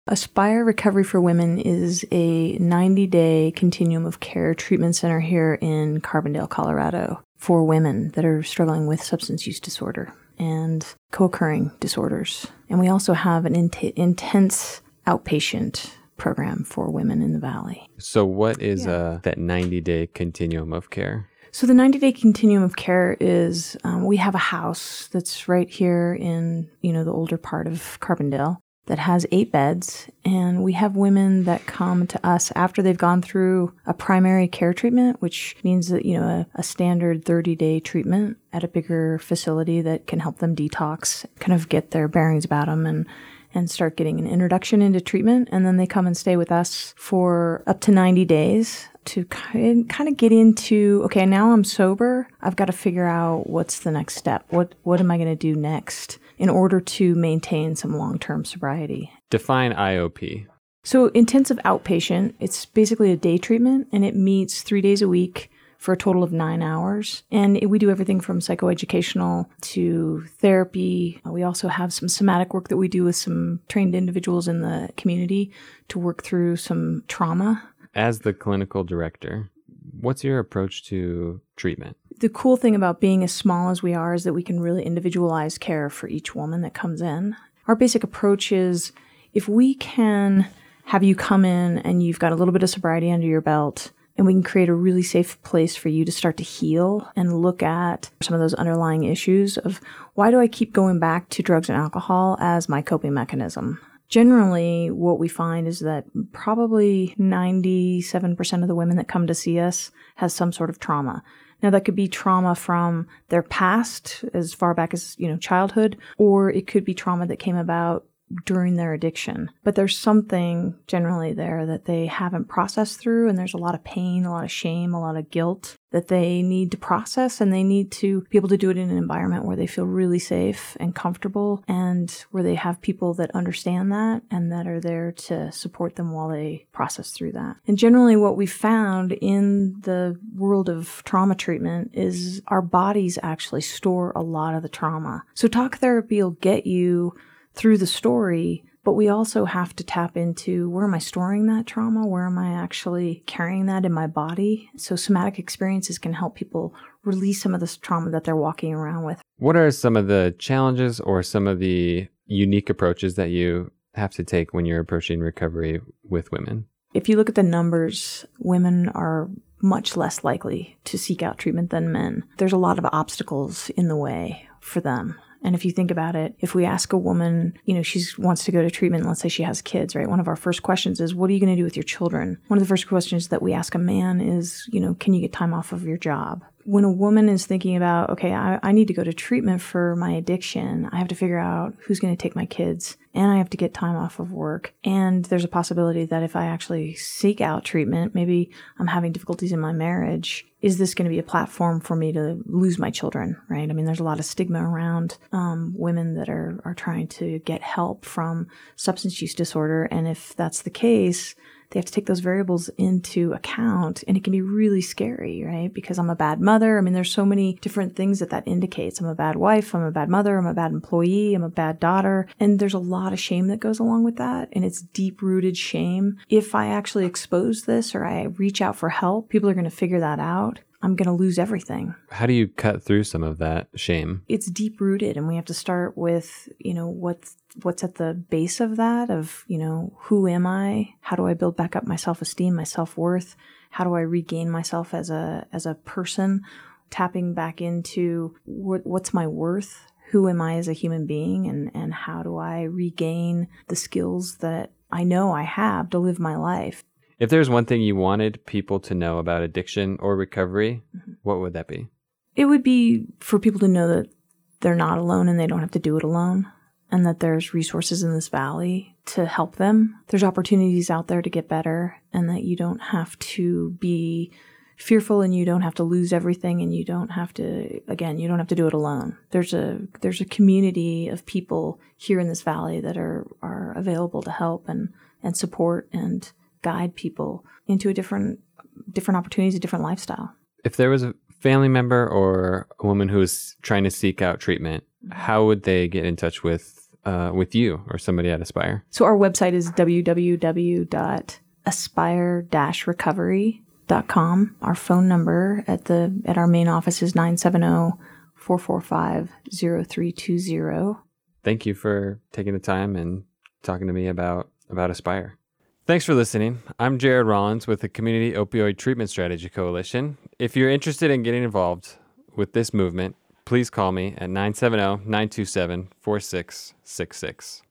Aspire Recovery for Women is a 90-day continuum of care treatment center here in Carbondale, Colorado, for women that are struggling with substance use disorder and co-occurring disorders. And we also have an intense outpatient program for women in the Valley. So what is that 90-day continuum of care? So the 90-day continuum of care is we have a house that's right here in, the older part of Carbondale that has 8 beds. And we have women that come to us after they've gone through a primary care treatment, which means that, a standard 30-day treatment at a bigger facility that can help them detox, kind of get their bearings about them and start getting an introduction into treatment. And then they come and stay with us for up to 90 days to kind of get into, okay, now I'm sober. I've got to figure out what's the next step. What am I going to do next in order to maintain some long-term sobriety? Define IOP. So intensive outpatient, it's basically a day treatment, and it meets 3 days a week for a total of 9 hours. And we do everything from psychoeducational to therapy. We also have some somatic work that we do with some trained individuals in the community to work through some trauma. As the clinical director, what's your approach to treatment? The cool thing about being as small as we are is that we can really individualize care for each woman that comes in. Our basic approach is if we can have you come in and you've got a little bit of sobriety under your belt, and we can create a really safe place for you to start to heal and look at some of those underlying issues of why do I keep going back to drugs and alcohol as my coping mechanism? Generally, what we find is that probably 97% of the women that come to see us has some sort of trauma. Now, that could be trauma from their past, as far back as, childhood, or it could be trauma that came about during their addiction. But there's something generally there that they haven't processed through, and there's a lot of pain, a lot of shame, a lot of guilt that they need to process, and they need to be able to do it in an environment where they feel really safe and comfortable and where they have people that understand that and that are there to support them while they process through that. And generally what we found in the world of trauma treatment is our bodies actually store a lot of the trauma. So talk therapy will get you through the story, but we also have to tap into where am I storing that trauma? Where am I actually carrying that in my body? So somatic experiences can help people release some of this trauma that they're walking around with. What are some of the challenges or some of the unique approaches that you have to take when you're approaching recovery with women? If you look at the numbers, women are much less likely to seek out treatment than men. There's a lot of obstacles in the way for them. And if you think about it, if we ask a woman, she wants to go to treatment, let's say she has kids, right? One of our first questions is, what are you going to do with your children? One of the first questions that we ask a man is, can you get time off of your job? When a woman is thinking about, okay, I need to go to treatment for my addiction, I have to figure out who's going to take my kids, and I have to get time off of work. And there's a possibility that if I actually seek out treatment, maybe I'm having difficulties in my marriage. Is this going to be a platform for me to lose my children, right? I mean, there's a lot of stigma around women that are trying to get help from substance use disorder. And if that's the case, they have to take those variables into account, and it can be really scary, right? Because I'm a bad mother. I mean, there's so many different things that indicates. I'm a bad wife, I'm a bad mother, I'm a bad employee, I'm a bad daughter. And there's a lot of shame that goes along with that, and it's deep-rooted shame. If I actually expose this or I reach out for help, people are going to figure that out. I'm going to lose everything. How do you cut through some of that shame? It's deep-rooted, and we have to start with, what's at the base of that, of, who am I? How do I build back up my self-esteem, my self-worth? How do I regain myself as a person? Tapping back into what's my worth? Who am I as a human being? And how do I regain the skills that I know I have to live my life? If there's one thing you wanted people to know about addiction or recovery, what would that be? It would be for people to know that they're not alone and they don't have to do it alone, and that there's resources in this valley to help them. There's opportunities out there to get better, and that you don't have to be fearful, and you don't have to lose everything, and you don't have to do it alone. There's a community of people here in this valley that are available to help and support and guide people into a different opportunities, a different lifestyle. If there was a family member or a woman who is trying to seek out treatment, how would they get in touch with with you or somebody at Aspire? So our website is www.aspire-recovery.com. Our phone number at our main office is 970-445-0320. Thank you for taking the time and talking to me about Aspire. Thanks for listening. I'm Jared Rollins with the Community Opioid Treatment Strategy Coalition. If you're interested in getting involved with this movement, please call me at 970-927-4666.